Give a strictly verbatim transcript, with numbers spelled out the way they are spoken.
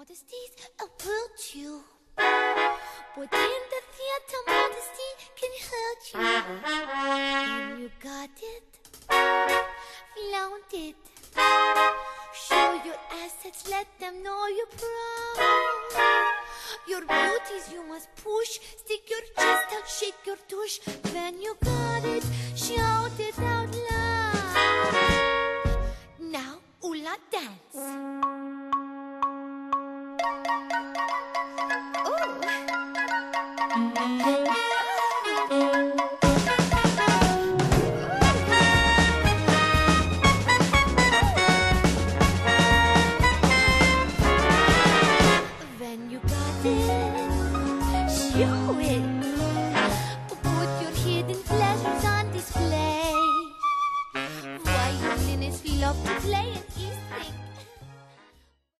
Modesty's a virtue, but in the theater, modesty can hurt you. When you got it, flaunt it. Show your assets, let them know you're proud. Your beauties you must push. Stick your chest out, shake your tush. When you got it, shout it out loud. Now, Ula, dance. Oh.